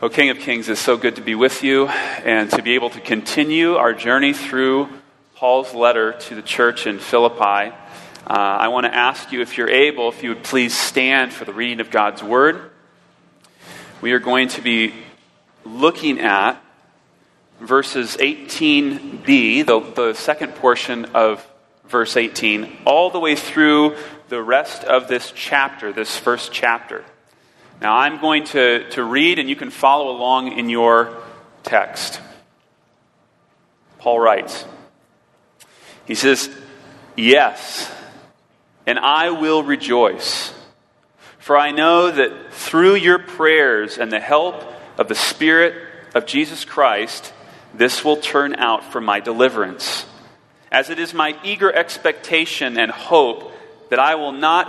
O King of Kings, it's so good to be with you and to be able to continue our journey through Paul's letter to the church in Philippi. I want to ask you, if you're able, if you would please stand for the reading of God's Word. We are going to be looking at verses 18b, the second portion of verse 18, all the way through the rest of this chapter, this first chapter. Now, I'm going to read, and you can follow along in your text. Paul writes, he says, "Yes, and I will rejoice, for I know that through your prayers and the help of the Spirit of Jesus Christ, this will turn out for my deliverance, as it is my eager expectation and hope that I will not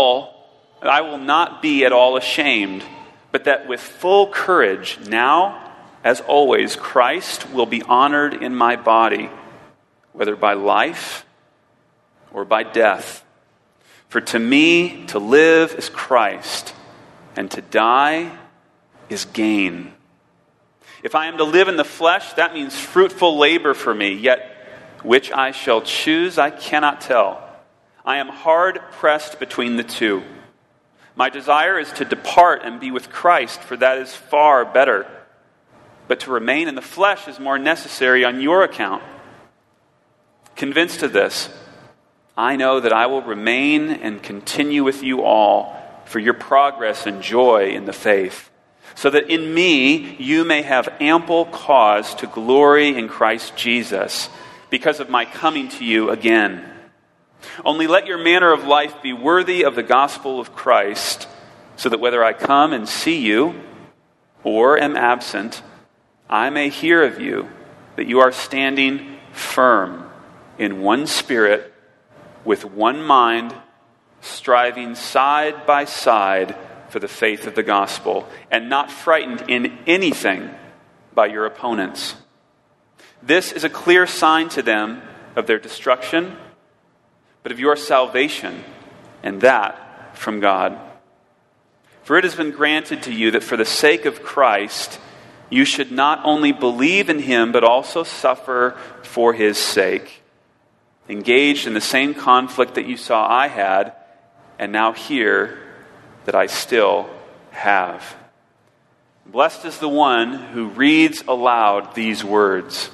be at all ashamed, but that with full courage, now, as always, Christ will be honored in my body, whether by life or by death. For to me, to live is Christ, and to die is gain. If I am to live in the flesh, that means fruitful labor for me, yet which I shall choose, I cannot tell. I am hard pressed between the two. My desire is to depart and be with Christ, for that is far better. But to remain in the flesh is more necessary on your account. Convinced of this, I know that I will remain and continue with you all for your progress and joy in the faith, so that in me you may have ample cause to glory in Christ Jesus, because of my coming to you again. Only let your manner of life be worthy of the gospel of Christ, so that whether I come and see you or am absent, I may hear of you that you are standing firm in one spirit, with one mind, striving side by side for the faith of the gospel, and not frightened in anything by your opponents. This is a clear sign to them of their destruction, but of your salvation, and that from God. For it has been granted to you that for the sake of Christ, you should not only believe in him, but also suffer for his sake, engaged in the same conflict that you saw I had, and now hear that I still have. Blessed is the one who reads aloud these words.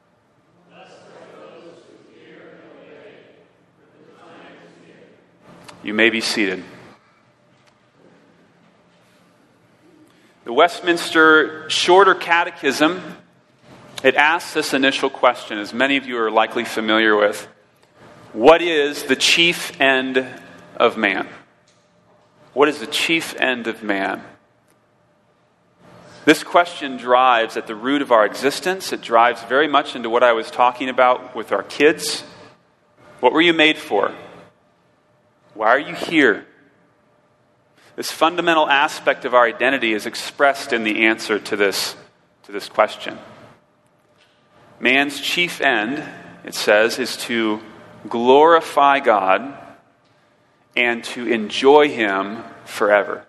You may be seated. The Westminster Shorter Catechism, it asks this initial question, as many of you are likely familiar with. What is the chief end of man? What is the chief end of man? This question drives at the root of our existence. It drives very much into what I was talking about with our kids. What were you made for? Why are you here? This fundamental aspect of our identity is expressed in the answer to this question. Man's chief end, it says, is to glorify God and to enjoy him forever.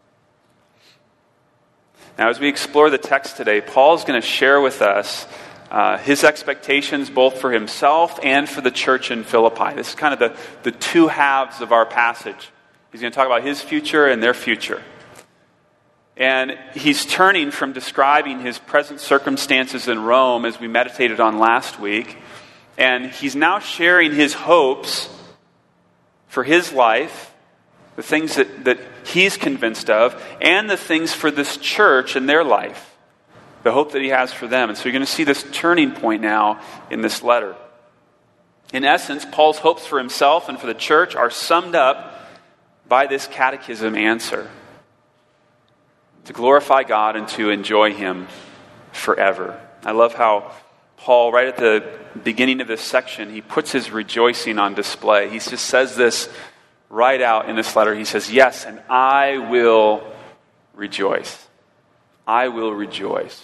Now, as we explore the text today, Paul's going to share with us his expectations both for himself and for the church in Philippi. This is kind of the two halves of our passage. He's going to talk about his future and their future. And he's turning from describing his present circumstances in Rome, as we meditated on last week, and he's now sharing his hopes for his life, the things that he's convinced of, and the things for this church and their life. The hope that he has for them. And so you're going to see this turning point now in this letter. In essence, Paul's hopes for himself and for the church are summed up by this catechism answer. To glorify God and to enjoy him forever. I love how Paul, right at the beginning of this section, he puts his rejoicing on display. He just says this right out in this letter. He says, yes, and I will rejoice. I will rejoice.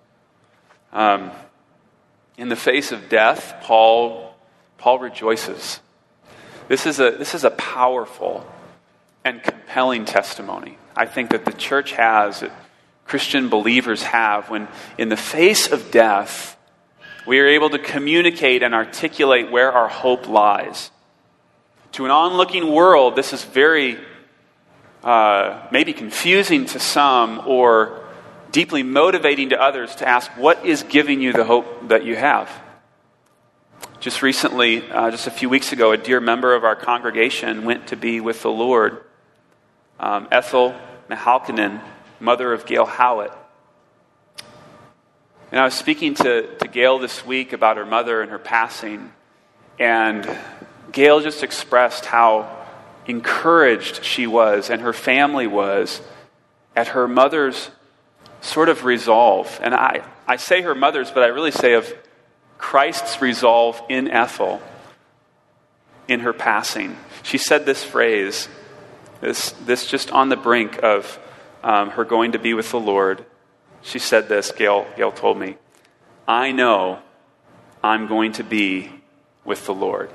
In the face of death, Paul rejoices. This is a powerful and compelling testimony, I think, that the church has Christian believers have when, in the face of death, we are able to communicate and articulate where our hope lies. To an onlooking world, this is very maybe confusing to some or deeply motivating to others to ask, what is giving you the hope that you have? Just recently, just a few weeks ago, a dear member of our congregation went to be with the Lord. Ethel Mihalkinen, mother of Gail Howlett. And I was speaking to Gail this week about her mother and her passing, and Gail just expressed how encouraged she was and her family was at her mother's sort of resolve. And I say her mother's, but I really say of Christ's resolve in Ethel, in her passing. She said this phrase, this just on the brink of her going to be with the Lord. She said this, Gail told me, "I know I'm going to be with the Lord.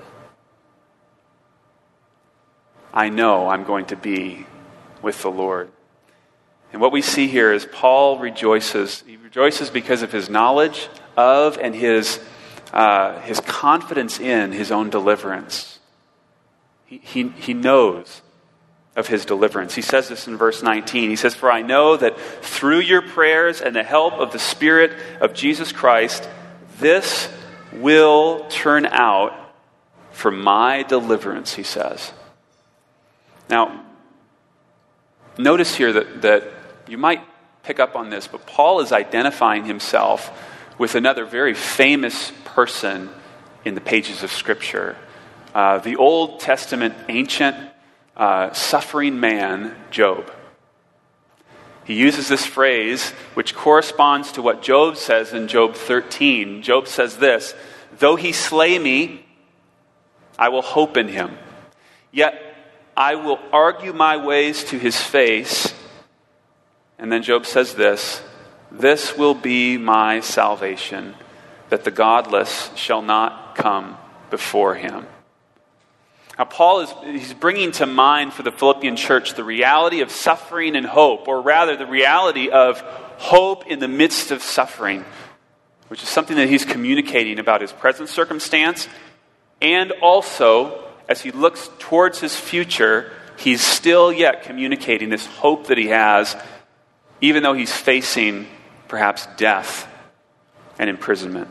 I know I'm going to be with the Lord." And what we see here is Paul rejoices. He rejoices because of his knowledge of and his confidence in his own deliverance. He knows of his deliverance. He says this in verse 19. He says, "For I know that through your prayers and the help of the Spirit of Jesus Christ, this will turn out for my deliverance," he says. Now, notice here that you might pick up on this, but Paul is identifying himself with another very famous person in the pages of Scripture. The Old Testament ancient suffering man, Job. He uses this phrase, which corresponds to what Job says in Job 13. Job says this, "Though he slay me, I will hope in him. Yet I will argue my ways to his face." And then Job says this, "This will be my salvation, that the godless shall not come before him." Now, Paul he's bringing to mind for the Philippian church the reality of suffering and hope, or rather the reality of hope in the midst of suffering, which is something that he's communicating about his present circumstance, and also, as he looks towards his future, he's still yet communicating this hope that he has, even though he's facing perhaps death and imprisonment.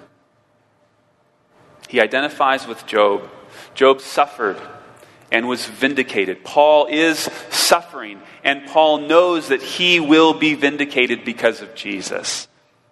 He identifies with Job. Job suffered and was vindicated. Paul is suffering, and Paul knows that he will be vindicated because of Jesus.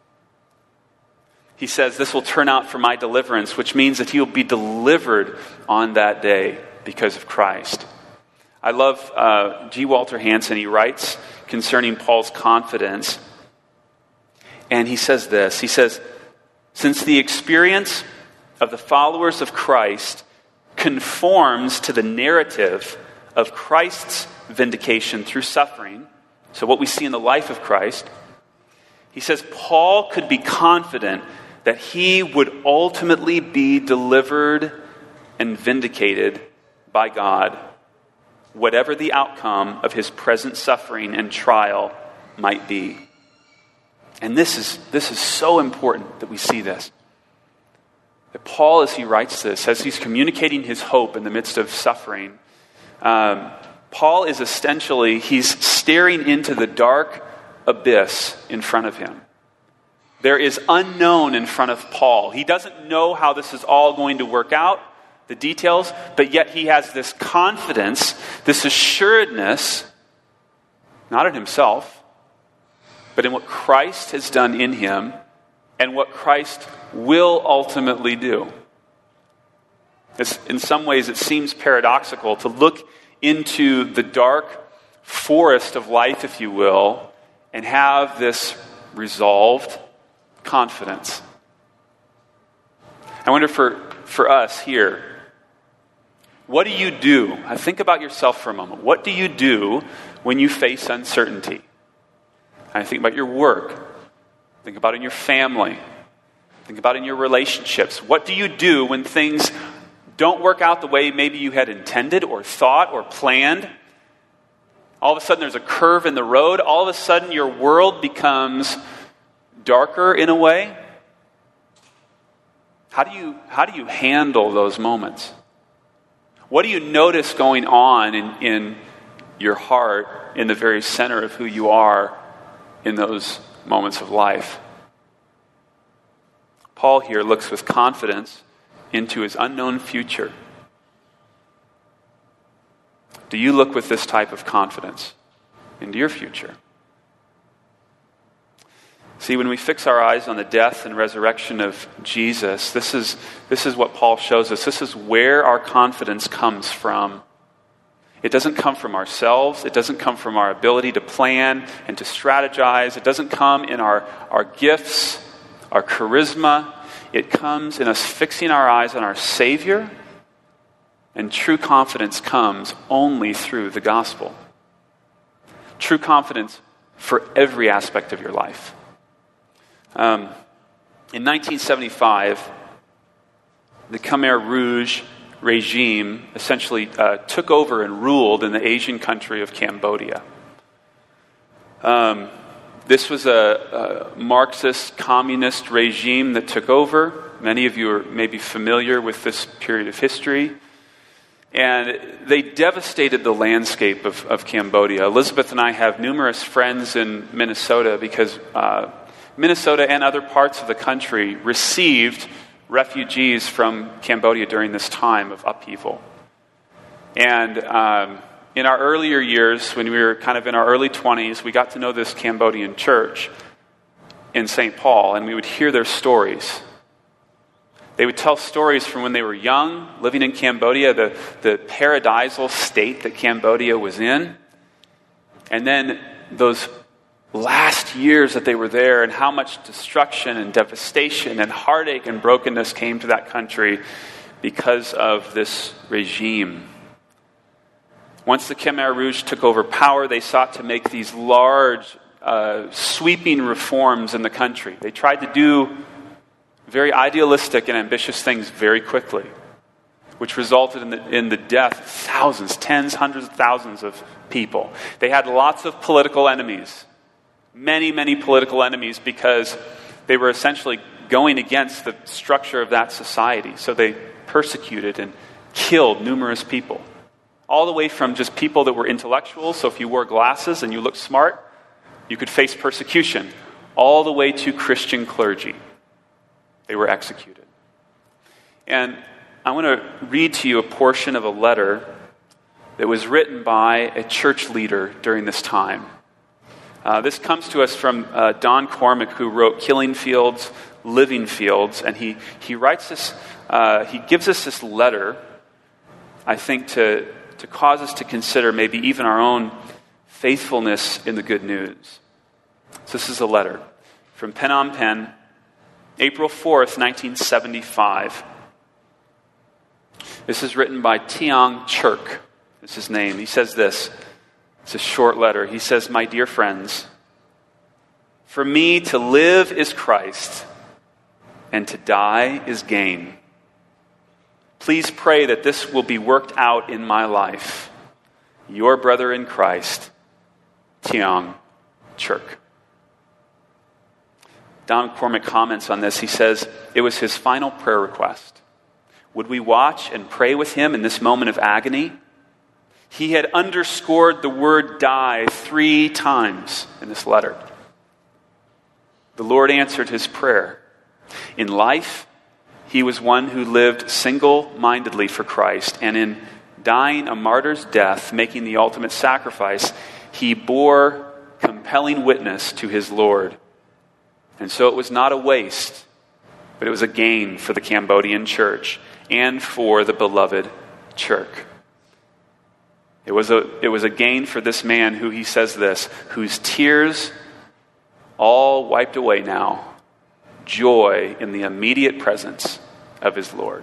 He says, "This will turn out for my deliverance," which means that he will be delivered on that day because of Christ. I love G. Walter Hansen. He writes concerning Paul's confidence, and he says this. He says, "Since the experience of the followers of Christ conforms to the narrative of Christ's vindication through suffering," so what we see in the life of Christ, he says Paul could be confident that he would ultimately be delivered and vindicated by God, whatever the outcome of his present suffering and trial might be. And this is so important that we see this. That Paul, as he writes this, as he's communicating his hope in the midst of suffering, Paul is essentially, he's staring into the dark abyss in front of him. There is unknown in front of Paul. He doesn't know how this is all going to work out, the details, but yet he has this confidence, this assuredness, not in himself, but in what Christ has done in him and what Christ will ultimately do. In some ways, it seems paradoxical to look into the dark forest of life, if you will, and have this resolved confidence. I wonder for us here, what do you do? Think about yourself for a moment. What do you do when you face uncertainty? I think about your work. Think about in your family. Think about in your relationships. What do you do when things don't work out the way maybe you had intended or thought or planned? All of a sudden there's a curve in the road. All of a sudden your world becomes darker in a way. How do you handle those moments? What do you notice going on in your heart, in the very center of who you are in those moments of life? Paul here looks with confidence into his unknown future. Do you look with this type of confidence into your future? See, when we fix our eyes on the death and resurrection of Jesus, this is what Paul shows us. This is where our confidence comes from. It doesn't come from ourselves. It doesn't come from our ability to plan and to strategize. It doesn't come in our gifts, our charisma. It comes in us fixing our eyes on our Savior, and true confidence comes only through the gospel. True confidence for every aspect of your life. In 1975, the Khmer Rouge regime essentially took over and ruled in the Asian country of Cambodia. This was a Marxist communist regime that took over. Many of you are maybe familiar with this period of history. And they devastated the landscape of Cambodia. Elizabeth and I have numerous friends in Minnesota because Minnesota and other parts of the country received refugees from Cambodia during this time of upheaval. And in our earlier years, when we were kind of in our early 20s, we got to know this Cambodian church in St. Paul, and we would hear their stories. They would tell stories from when they were young, living in Cambodia, the paradisal state that Cambodia was in. And then those last years that they were there, and how much destruction and devastation and heartache and brokenness came to that country because of this regime. Once the Khmer Rouge took over power, they sought to make these large, sweeping reforms in the country. They tried to do very idealistic and ambitious things very quickly, which resulted in the death of thousands, tens, hundreds of thousands of people. They had lots of political enemies, many, many political enemies, because they were essentially going against the structure of that society. So they persecuted and killed numerous people, all the way from just people that were intellectuals. So if you wore glasses and you looked smart, you could face persecution, all the way to Christian clergy. They were executed. And I want to read to you a portion of a letter that was written by a church leader during this time. This comes to us from Don Cormack, who wrote Killing Fields, Living Fields, and he writes this. He gives us this letter, I think, to cause us to consider maybe even our own faithfulness in the good news. So this is a letter from Phnom Penh, April 4th, 1975. This is written by Tiang Churk. That's his name. He says this. It's a short letter. He says, "My dear friends, for me to live is Christ, and to die is gain. Please pray that this will be worked out in my life. Your brother in Christ, Tiang Churk." Don Cormack comments on this. He says, it was his final prayer request. Would we watch and pray with him in this moment of agony? He had underscored the word die 3 times in this letter. The Lord answered his prayer. In life, he was one who lived single-mindedly for Christ, and in dying a martyr's death, making the ultimate sacrifice, he bore compelling witness to his Lord. And so it was not a waste, but it was a gain for the Cambodian church and for the beloved Churk. It was a gain for this man who, he says this, whose tears all wiped away now, joy in the immediate presence of his Lord.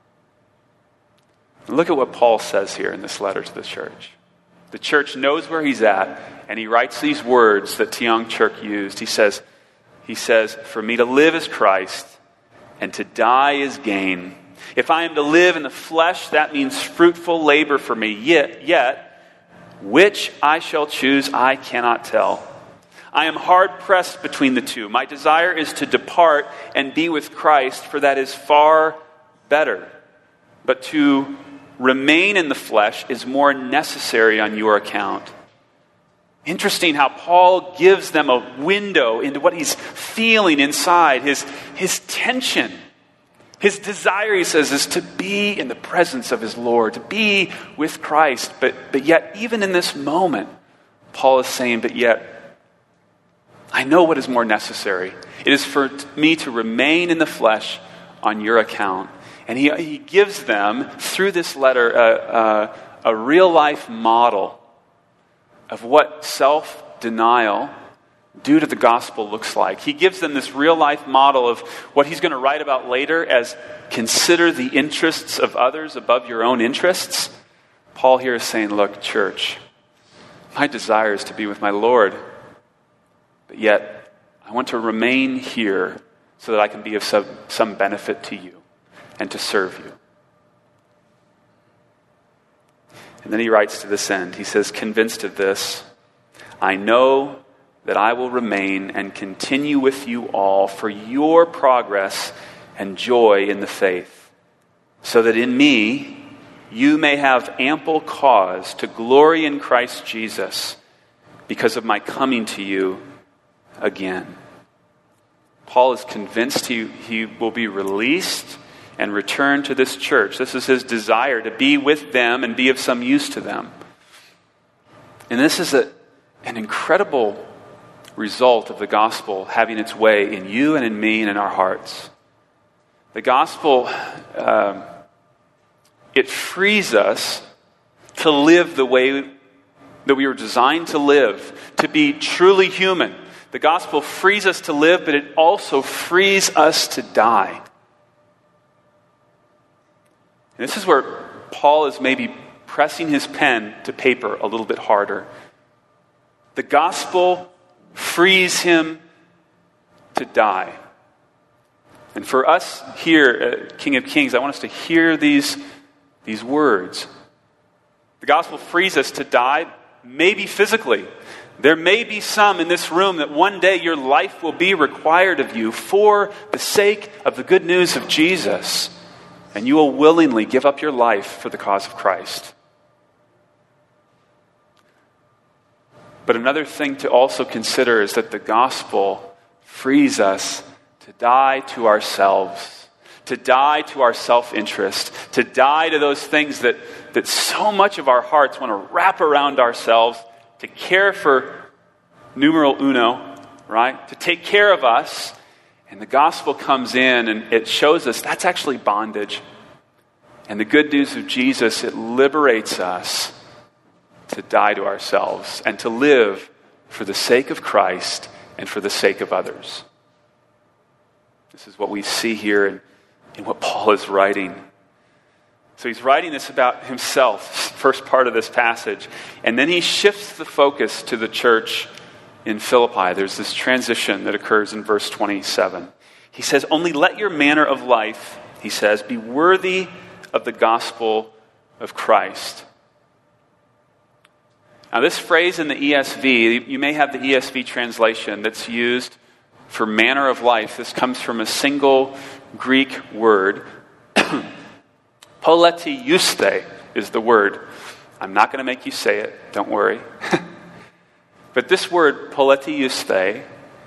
And look at what Paul says here in this letter to the church. The church knows where he's at, and he writes these words that Tiang Churk used. He says, for me to live is Christ, and to die is gain. If I am to live in the flesh, that means fruitful labor for me. Yet, Which I shall choose, I cannot tell. I am hard-pressed between the two. My desire is to depart and be with Christ, for that is far better. But to remain in the flesh is more necessary on your account. Interesting how Paul gives them a window into what he's feeling inside, his tension. His desire, he says, is to be in the presence of his Lord, to be with Christ. But yet, even in this moment, Paul is saying, but yet, I know what is more necessary. It is for me to remain in the flesh on your account. And he gives them, through this letter, a real-life model of what self-denial due to the gospel looks like. He gives them this real-life model of what he's going to write about later as consider the interests of others above your own interests. Paul here is saying, look, church, my desire is to be with my Lord, but yet I want to remain here so that I can be of some benefit to you and to serve you. And then he writes to this end. He says, convinced of this, I know that I will remain and continue with you all for your progress and joy in the faith, so that in me you may have ample cause to glory in Christ Jesus because of my coming to you again. Paul is convinced he will be released and return to this church. This is his desire, to be with them and be of some use to them. And this is an incredible result of the gospel having its way in you and in me and in our hearts. The gospel, it frees us to live the way that we were designed to live, to be truly human. The gospel frees us to live, but it also frees us to die. And this is where Paul is maybe pressing his pen to paper a little bit harder. The gospel frees him to die. And for us here at King of Kings, I want us to hear these words. The gospel frees us to die, maybe physically. There may be some in this room that one day your life will be required of you for the sake of the good news of Jesus. And you will willingly give up your life for the cause of Christ. But another thing to also consider is that the gospel frees us to die to ourselves, to die to our self-interest, to die to those things that so much of our hearts want to wrap around ourselves, to care for numero uno, right? To take care of us. And the gospel comes in and it shows us that's actually bondage. And the good news of Jesus, it liberates us to die to ourselves and to live for the sake of Christ and for the sake of others. This is what we see here in what Paul is writing. So he's writing this about himself, first part of this passage. And then he shifts the focus to the church in Philippi. There's this transition that occurs in verse 27. He says, only let your manner of life, he says, be worthy of the gospel of Christ. Now this phrase in the ESV, you may have the ESV translation that's used for manner of life. This comes from a single Greek word. Poletieuste is the word. I'm not going to make you say it, don't worry. But this word, poletieuste,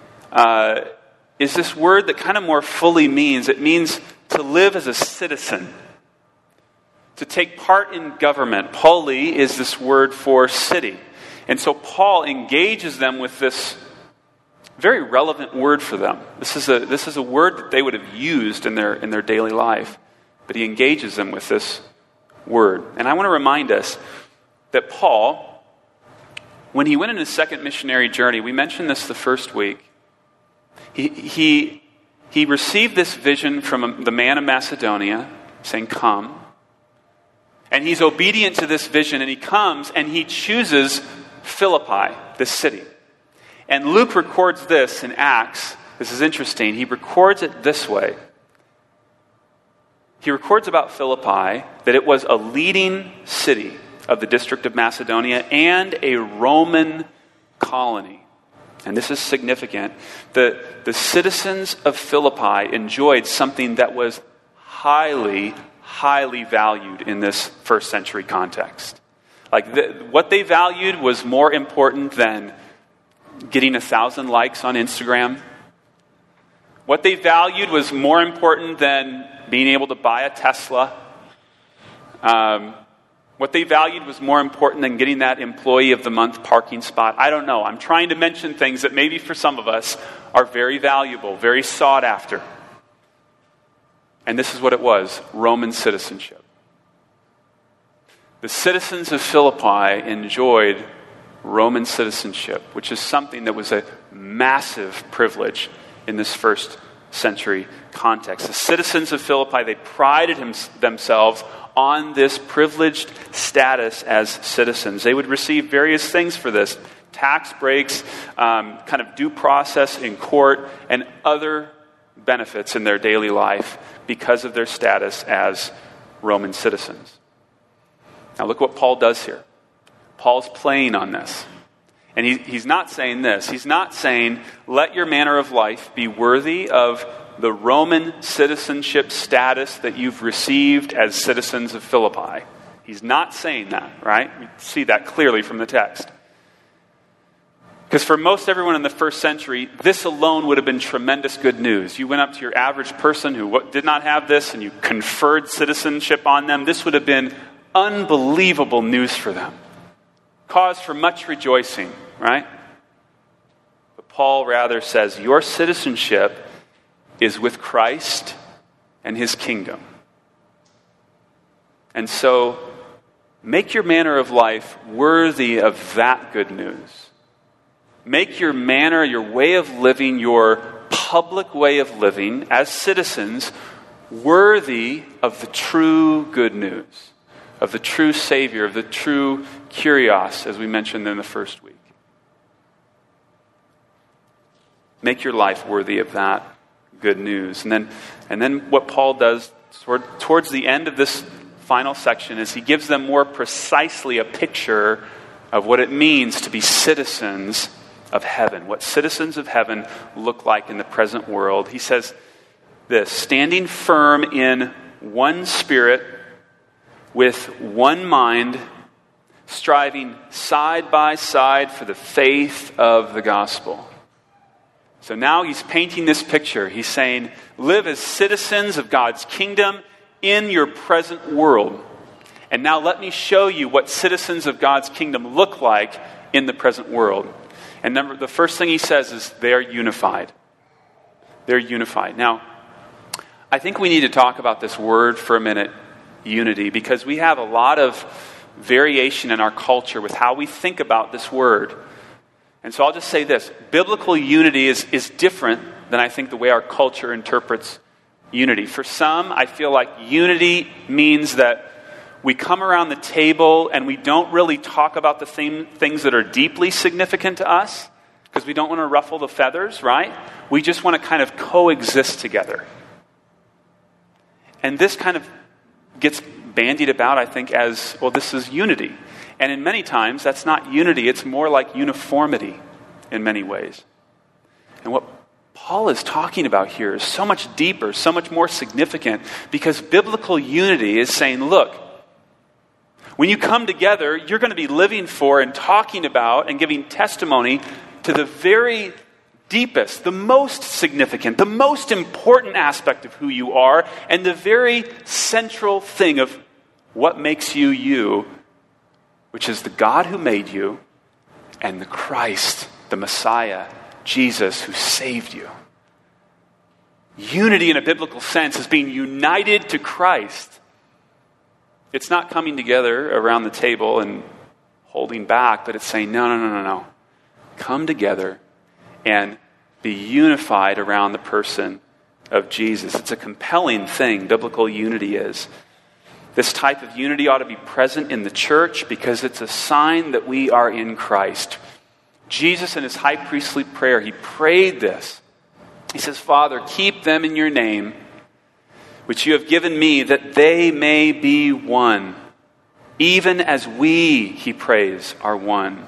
is this word that kind of more fully means, it means to live as a citizen, to take part in government. Poli is this word for city. And so Paul engages them with this very relevant word for them. This is a word that they would have used in their daily life. But he engages them with this word. And I want to remind us that Paul, when he went on his second missionary journey, we mentioned this the first week, he received this vision from the man of Macedonia saying, come. And he's obedient to this vision, and he comes and he chooses Philippi, this city. And Luke records this in Acts. This is interesting. He records it this way. He records about Philippi that it was a leading city of the district of Macedonia and a Roman colony. And this is significant. The citizens of Philippi enjoyed something that was highly, highly valued in this first century context. What they valued was more important than getting 1,000 likes on Instagram. What they valued was more important than being able to buy a Tesla. What they valued was more important than getting that employee of the month parking spot. I don't know. I'm trying to mention things that maybe for some of us are very valuable, very sought after. And this is what it was: Roman citizenship. The citizens of Philippi enjoyed Roman citizenship, which is something that was a massive privilege in this first century context. The citizens of Philippi, they prided themselves on this privileged status as citizens. They would receive various things for this: tax breaks, kind of due process in court, and other benefits in their daily life because of their status as Roman citizens. Now look what Paul does here. Paul's playing on this. And he's not saying this. He's not saying, let your manner of life be worthy of the Roman citizenship status that you've received as citizens of Philippi. He's not saying that, right? We see that clearly from the text. Because for most everyone in the first century, this alone would have been tremendous good news. You went up to your average person who did not have this and you conferred citizenship on them. This would have been unbelievable news for them. Cause for much rejoicing, right? But Paul rather says, your citizenship is with Christ and his kingdom. And so, make your manner of life worthy of that good news. Make your manner, your way of living, your public way of living as citizens worthy of the true good news, of the true Savior, of the true Kyrios, as we mentioned in the first week. Make your life worthy of that good news. And then what Paul does towards the end of this final section is he gives them more precisely a picture of what it means to be citizens of heaven, what citizens of heaven look like in the present world. He says this: standing firm in one spirit, with one mind, striving side by side for the faith of the gospel. So now he's painting this picture. He's saying, live as citizens of God's kingdom in your present world. And now let me show you what citizens of God's kingdom look like in the present world. And the first thing he says is they're unified. They're unified. Now, I think we need to talk about this word for a minute, unity, because we have a lot of variation in our culture with how we think about this word. And so I'll just say this: biblical unity is different than I think the way our culture interprets unity. For some, I feel like unity means that we come around the table and we don't really talk about the things that are deeply significant to us because we don't want to ruffle the feathers, right? We just want to kind of coexist together. And this kind of gets bandied about, I think, as, well, this is unity. And in many times, that's not unity. It's more like uniformity in many ways. And what Paul is talking about here is so much deeper, so much more significant, because biblical unity is saying, look, when you come together, you're going to be living for and talking about and giving testimony to the very deepest, the most significant, the most important aspect of who you are, and the very central thing of what makes you you, which is the God who made you and the Christ, the Messiah, Jesus, who saved you. Unity in a biblical sense is being united to Christ. It's not coming together around the table and holding back, but it's saying, no. Come together and be unified around the person of Jesus. It's a compelling thing, biblical unity is. This type of unity ought to be present in the church because it's a sign that we are in Christ. Jesus, in his high priestly prayer, he prayed this. He says, Father, keep them in your name, which you have given me, that they may be one, even as we, he prays, are one.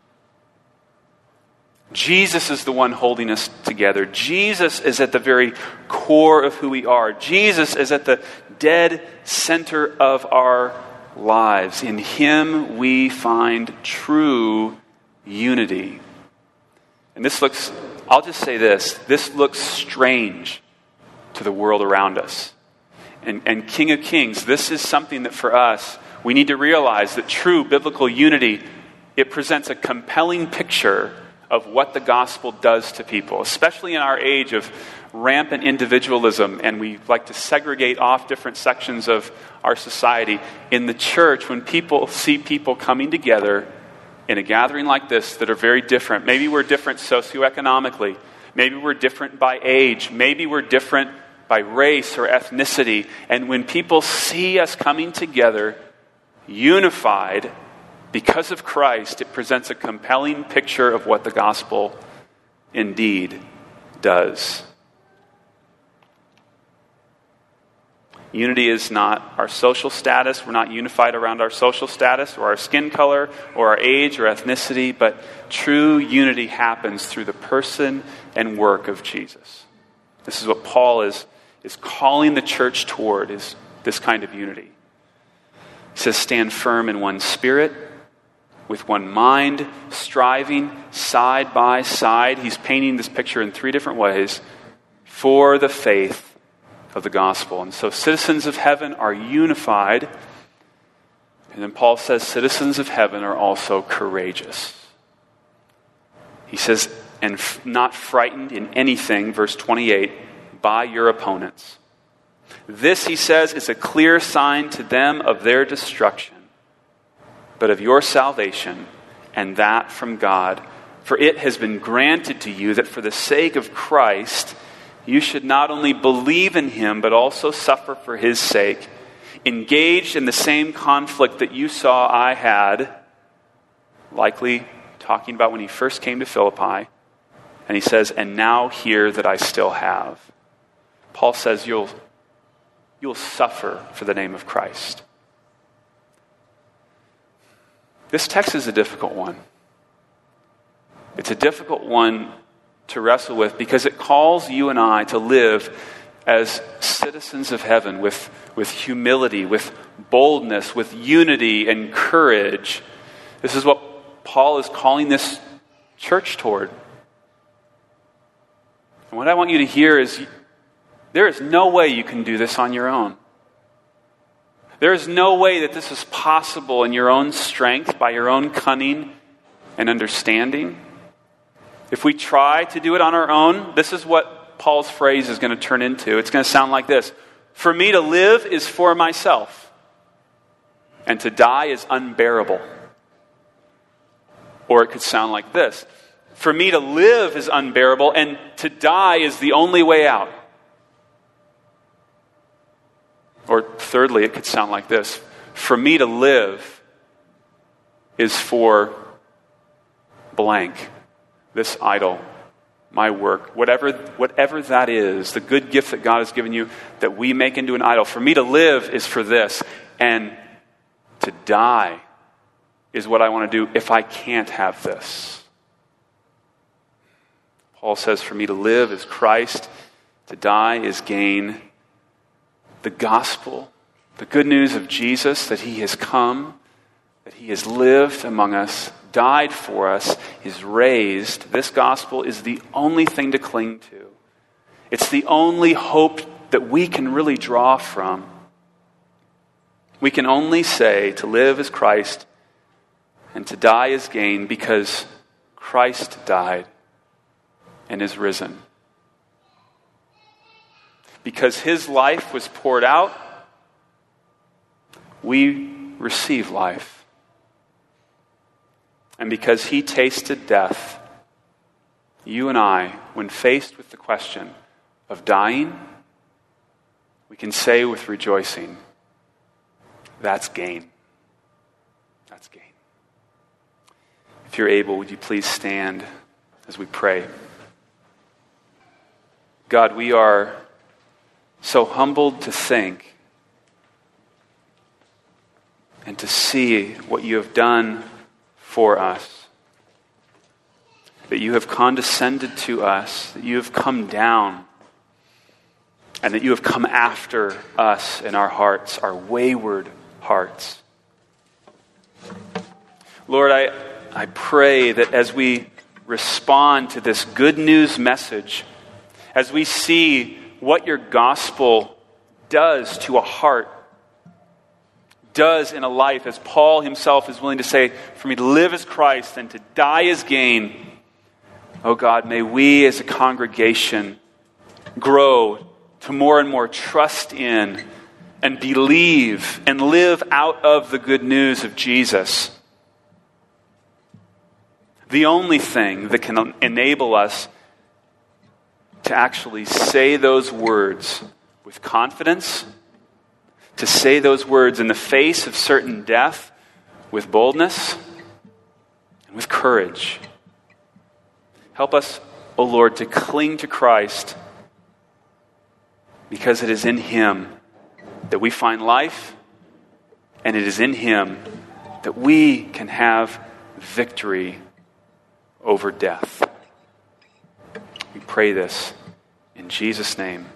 Jesus is the one holding us together. Jesus is at the very core of who we are. Jesus is at the dead center of our lives. In him we find true unity. And I'll just say this looks strange to the world around us. And King of Kings, this is something that for us, we need to realize that true biblical unity, it presents a compelling picture of what the gospel does to people, especially in our age of rampant individualism, and we like to segregate off different sections of our society. In the church, when people see people coming together in a gathering like this that are very different, maybe we're different socioeconomically, maybe we're different by age, maybe we're different by race or ethnicity, and when people see us coming together, unified, because of Christ, it presents a compelling picture of what the gospel indeed does. Unity is not our social status. We're not unified around our social status or our skin color or our age or ethnicity, but true unity happens through the person and work of Jesus. This is what Paul is calling the church toward, is this kind of unity. He says, stand firm in one spirit, with one mind, striving side by side. He's painting this picture in three different ways for the faith of the gospel. And so citizens of heaven are unified. And then Paul says citizens of heaven are also courageous. He says, and not frightened in anything, verse 28, by your opponents. This, he says, is a clear sign to them of their destruction, but of your salvation, and that from God. For it has been granted to you that for the sake of Christ, you should not only believe in him, but also suffer for his sake, engaged in the same conflict that you saw I had, likely talking about when he first came to Philippi. And he says, and now hear that I still have. Paul says, you'll suffer for the name of Christ. This text is a difficult one. It's a difficult one to wrestle with because it calls you and I to live as citizens of heaven with humility, with boldness, with unity and courage. This is what Paul is calling this church toward. And what I want you to hear is there is no way you can do this on your own. There is no way that this is possible in your own strength, by your own cunning and understanding. If we try to do it on our own, this is what Paul's phrase is going to turn into. It's going to sound like this. For me to live is for myself, and to die is unbearable. Or it could sound like this. For me to live is unbearable, and to die is the only way out. Or thirdly, it could sound like this. For me to live is for blank, this idol, my work, whatever that is, the good gift that God has given you that we make into an idol. For me to live is for this, and to die is what I want to do if I can't have this. Paul says, for me to live is Christ, to die is gain. The gospel, the good news of Jesus, that he has come, that he has lived among us, died for us, is raised. This gospel is the only thing to cling to. It's the only hope that we can really draw from. We can only say to live is Christ and to die is gain because Christ died and is risen. Because his life was poured out, we receive life. And because he tasted death, you and I, when faced with the question of dying, we can say with rejoicing, that's gain. That's gain. If you're able, would you please stand as we pray? God, we are so humbled to think and to see what you have done for us. That you have condescended to us, that you have come down, and that you have come after us in our hearts, our wayward hearts. Lord, I pray that as we respond to this good news message, as we see what your gospel does to a heart, does in a life, as Paul himself is willing to say, for me to live as Christ and to die as gain. Oh God, may we as a congregation grow to more and more trust in and believe and live out of the good news of Jesus. The only thing that can enable us to actually say those words with confidence, to say those words in the face of certain death with boldness and with courage. Help us, O Lord, to cling to Christ, because it is in Him that we find life, and it is in Him that we can have victory over death. We pray this in Jesus' name.